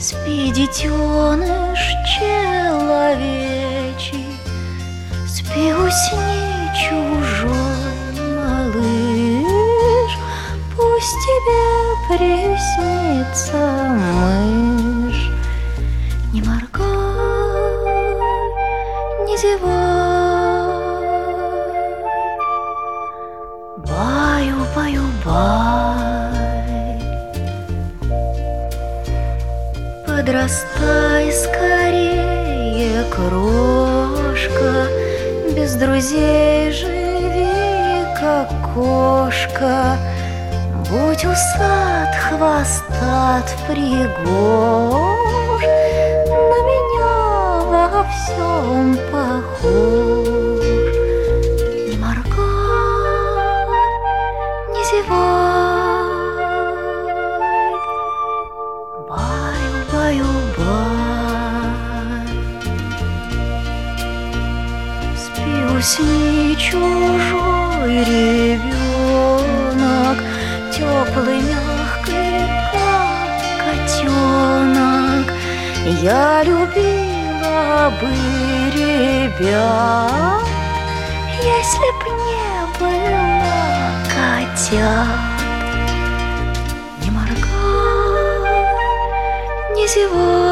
Спи, детеныш человечий, спи, усни, чужой малыш. Пусть тебе приснится мышь. Не моргай, не зевай, баю-баю-бай. Подрастай скорее, крошка, без друзей живи, как кошка. Будь усат, хвостат, пригож, на меня во всем похож. Не моргай, не зевай, баю-баю-бай. Спи, усни, чужой ребенок, теплый, мягкий, как котенок. Я любила бы ребят, если б не было котят. Не моргай, не зевай,